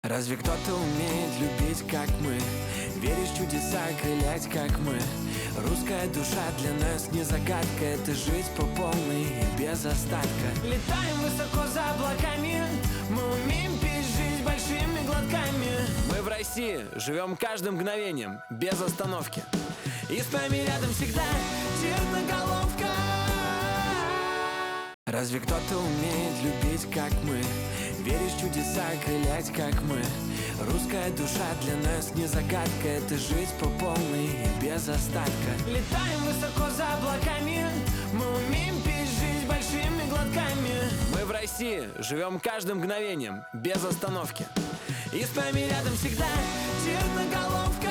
Разве кто-то умеет любить, как мы? Веришь в чудеса, крылять, как мы? Русская душа для нас не загадка. Это жить по полной и без остатка. Летаем высоко за облаками, мы умеем пить жизнь большими глотками. Мы в России живем каждым мгновением, без остановки. И с нами рядом всегда Черноголовка. Разве кто-то умеет любить, как мы? Веришь в чудеса, крылять, как мы? Русская душа для нас не загадка. Это жить по полной и без остатка. Летаем высоко за облаками, мы умеем пить жизнь большими глотками. Мы в России живем каждым мгновением, без остановки. И с нами рядом всегда Черноголовка.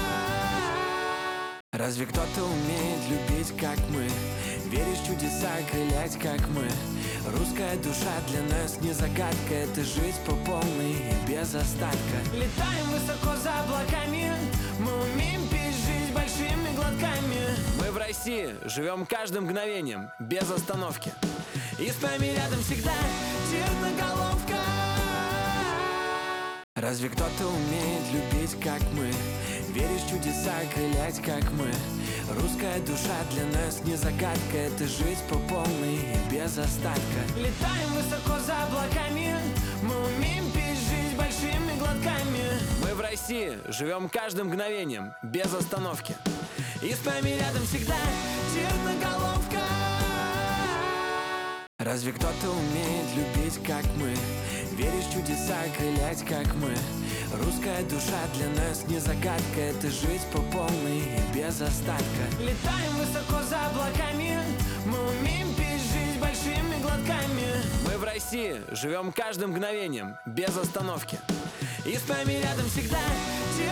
Разве кто-то умеет любить, как мы? Веришь в чудеса, крылять, как мы? Русская душа для нас не загадка. Это жить по полной и без остатка. Летаем высоко за облаками, мы умеем пить жизнь большими глотками. Мы в России живем каждым мгновением, без остановки. И с нами рядом всегда Черноголовка. Разве кто-то умеет любить, как мы? Веришь в чудеса, крылять, как мы? Русская душа для нас не загадка. Это жить по полной и без остатка. Летаем высоко за облаками, мы умеем пить жизнь большими глотками. Мы в России живем каждым мгновением, без остановки. И с нами рядом всегда Черноголовка. Разве кто-то умеет любить, как мы? Веришь в чудеса, крылять, как мы? Русская душа для нас не загадка. Это жить по полной и без остатка. Летаем высоко за облаками, мы умеем пить жизнь большими глотками. Мы в России живем каждым мгновением, без остановки. И с нами рядом всегда